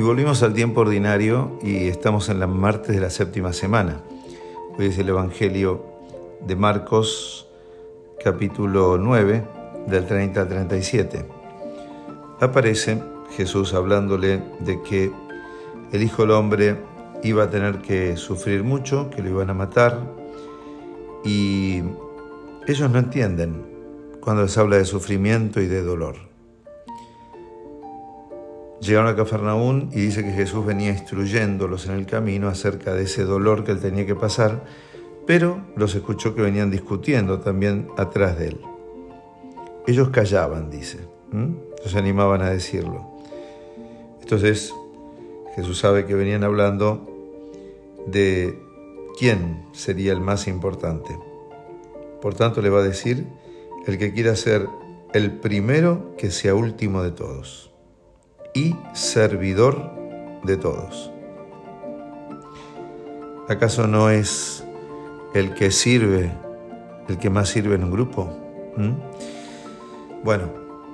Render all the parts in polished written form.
volvimos al tiempo ordinario y estamos en la martes de la séptima semana. Hoy es el Evangelio de Marcos, capítulo 9, del 30 al 37. Aparece Jesús hablándole de que el Hijo del Hombre iba a tener que sufrir mucho, que lo iban a matar, y ellos no entienden cuando les habla de sufrimiento y de dolor. Llegaron a Cafarnaún y dice que Jesús venía instruyéndolos en el camino acerca de ese dolor que él tenía que pasar, pero los escuchó que venían discutiendo también atrás de él. Ellos callaban, dice, no se animaban a decirlo. Entonces Jesús sabe que venían hablando de quién sería el más importante. Por tanto le va a decir: el que quiera ser el primero, que sea último de todos y servidor de todos. ¿Acaso no es el que sirve el que más sirve en un grupo? Bueno,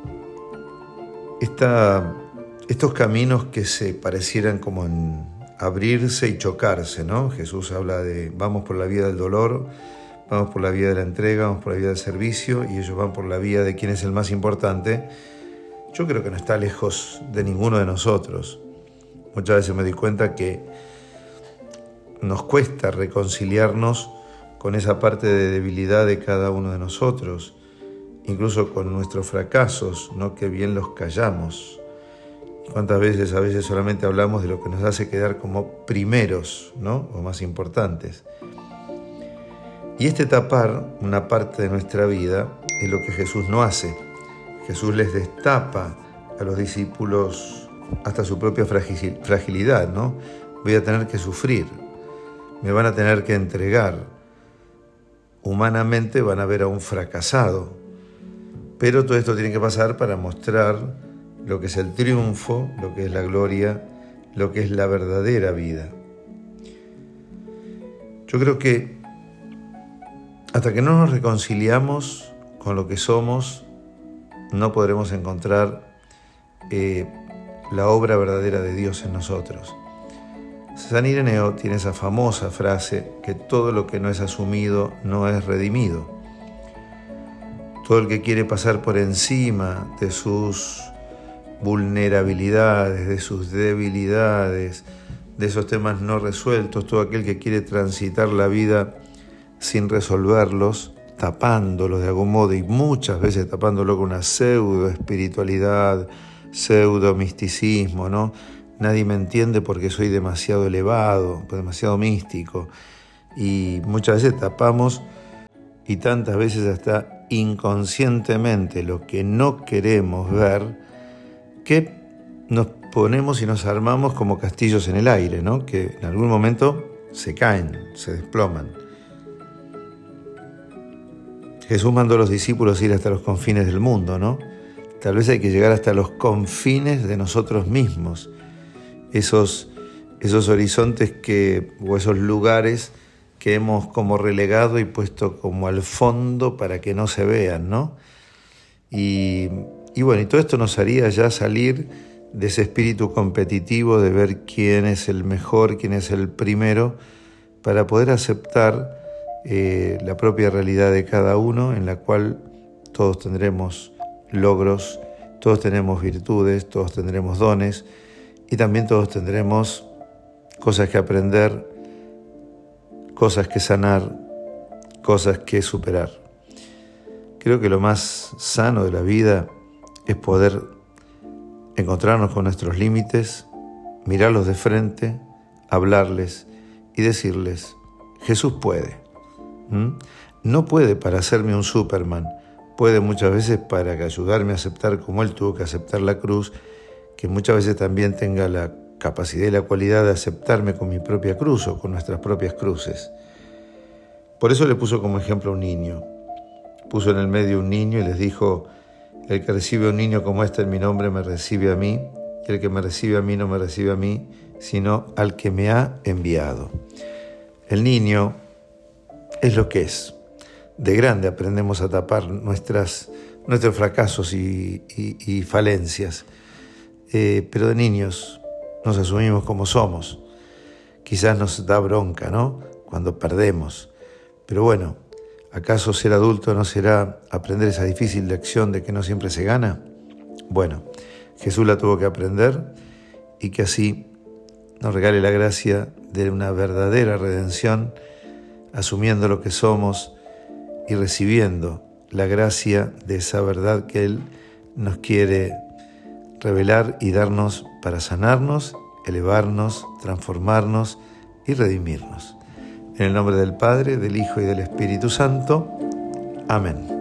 estos caminos que se parecieran como en abrirse y chocarse, ¿no? Jesús habla de vamos por la vía del dolor, vamos por la vía de la entrega, vamos por la vía del servicio, y ellos van por la vía de quién es el más importante. Yo creo que no está lejos de ninguno de nosotros. Muchas veces me doy cuenta que nos cuesta reconciliarnos con esa parte de debilidad de cada uno de nosotros, incluso con nuestros fracasos, ¿no? Que bien los callamos. ¿Cuántas veces a veces solamente hablamos de lo que nos hace quedar como primeros, ¿no? O más importantes? Y este tapar una parte de nuestra vida es lo que Jesús no hace. Jesús les destapa a los discípulos hasta su propia fragilidad, ¿no? Voy a tener que sufrir, me van a tener que entregar. Humanamente van a ver a un fracasado, pero todo esto tiene que pasar para mostrar lo que es el triunfo, lo que es la gloria, lo que es la verdadera vida. Yo creo que hasta que no nos reconciliamos con lo que somos, no podremos encontrar la obra verdadera de Dios en nosotros. San Ireneo tiene esa famosa frase que todo lo que no es asumido no es redimido. Todo el que quiere pasar por encima de sus vulnerabilidades, de sus debilidades, de esos temas no resueltos, todo aquel que quiere transitar la vida sin resolverlos, tapándolo de algún modo, y muchas veces tapándolo con una pseudo espiritualidad, pseudo misticismo, ¿no? Nadie me entiende porque soy demasiado elevado, demasiado místico, y muchas veces tapamos, y tantas veces hasta inconscientemente, lo que no queremos ver, que nos ponemos y nos armamos como castillos en el aire, ¿no? Que en algún momento se caen, se desploman. Jesús mandó a los discípulos ir hasta los confines del mundo, ¿no? Tal vez hay que llegar hasta los confines de nosotros mismos, esos horizontes o esos lugares que hemos como relegado y puesto como al fondo para que no se vean, ¿no? Y bueno, y todo esto nos haría ya salir de ese espíritu competitivo de ver quién es el mejor, quién es el primero, para poder aceptar la propia realidad de cada uno, en la cual todos tendremos logros, todos tenemos virtudes, todos tendremos dones, y también todos tendremos cosas que aprender, cosas que sanar, cosas que superar. Creo que lo más sano de la vida es poder encontrarnos con nuestros límites, mirarlos de frente, hablarles y decirles: Jesús puede. No puede para hacerme un Superman, puede muchas veces para ayudarme a aceptar como Él tuvo que aceptar la cruz, que muchas veces también tenga la capacidad y la cualidad de aceptarme con mi propia cruz o con nuestras propias cruces. Por eso le puso como ejemplo a un niño. Puso en el medio un niño y les dijo: el que recibe a un niño como este en mi nombre me recibe a mí, y el que me recibe a mí no me recibe a mí, sino al que me ha enviado. El niño es lo que es. De grande aprendemos a tapar nuestros fracasos y falencias, pero de niños nos asumimos como somos. Quizás nos da bronca, ¿no?, cuando perdemos. Pero bueno, ¿acaso ser adulto no será aprender esa difícil lección de que no siempre se gana? Bueno, Jesús la tuvo que aprender y que así nos regale la gracia de una verdadera redención, asumiendo lo que somos y recibiendo la gracia de esa verdad que Él nos quiere revelar y darnos para sanarnos, elevarnos, transformarnos y redimirnos. En el nombre del Padre, del Hijo y del Espíritu Santo. Amén.